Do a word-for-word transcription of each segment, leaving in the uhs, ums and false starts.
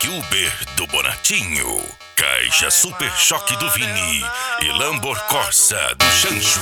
Uber do Bonatinho, Caixa Super Choque do Vini e Lambor Corsa do Chancho.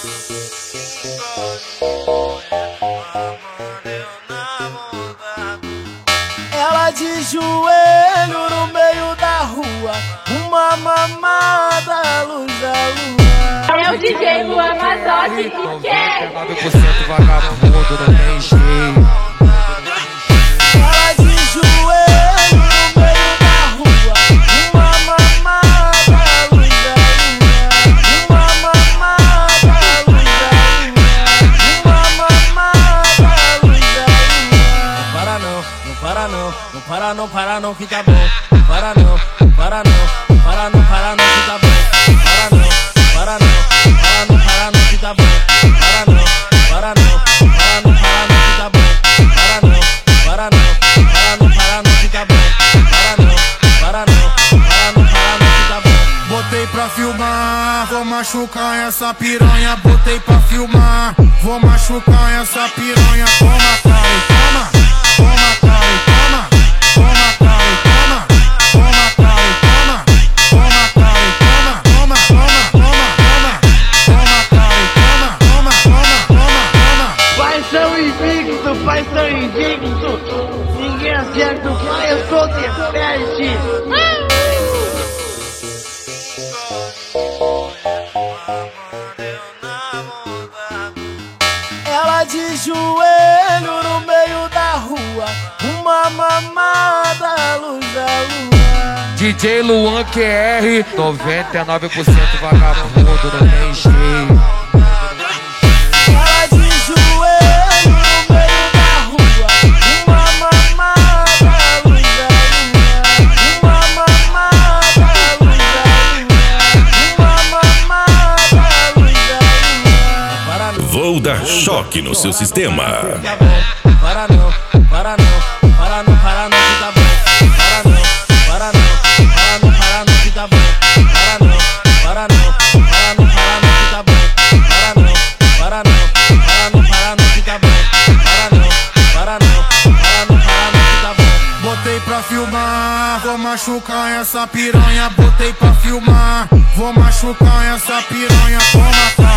Ela de joelho no meio da rua, uma mamada à luz da lua. É o D J Luan Mazotti que quer. noventa e nove por cento vagabundo, não tem jeito. Ela de joelho no meio da rua, uma mamada à luz da lua. Uma mamada à luz da lua. Uma mamada à luz da lua. Não para não, não para não, não para não, para não que tá bom. Não para não, não para não, não para não, para não que tá bom. Para não, para não, para não, para não que tá bom. Para não, para não, para não, para não que tá bom. Para não, para não, para não, para não que tá bom. Para não, para não, para não, para não que tá bom. Botei pra filmar, vou machucar essa piranha. Botei pra filmar, vou machucar essa piranha. Toma, cara, e toma. Toma, cara, e toma. Toma, cara, e toma. Toma, cara, e toma. Toma, cara, e toma. Toma, toma, toma, toma. Toma, cara, e toma. Toma, toma, toma, toma. Pai são invicto, pai são invicto. Ninguém acerta o pai, eu sou de peste. Ela de joelho no meio da rua, uma mamada à luz da lua. D J Luan Q R, noventa e nove por cento vagabundo, não tem jeito. Ela de joelho no meio da rua, uma mamada à luz da lua. Uma mamada à luz da lua. Uma mamada à luz da lua. Para não, Vou dar choque no seu sistema. tá bom. Para não, para não, para não, para não que tá bom. Para não, para não, para não, para não que tá bom. Para não, para não, para não, para não que tá bom. Para não, para não, para não, para não que tá bom. Para não, para não, para não, para não que tá bom. Botei pra filmar, vou machucar essa piranha. Botei pra filmar, vou machucar essa piranha. Toma, cara.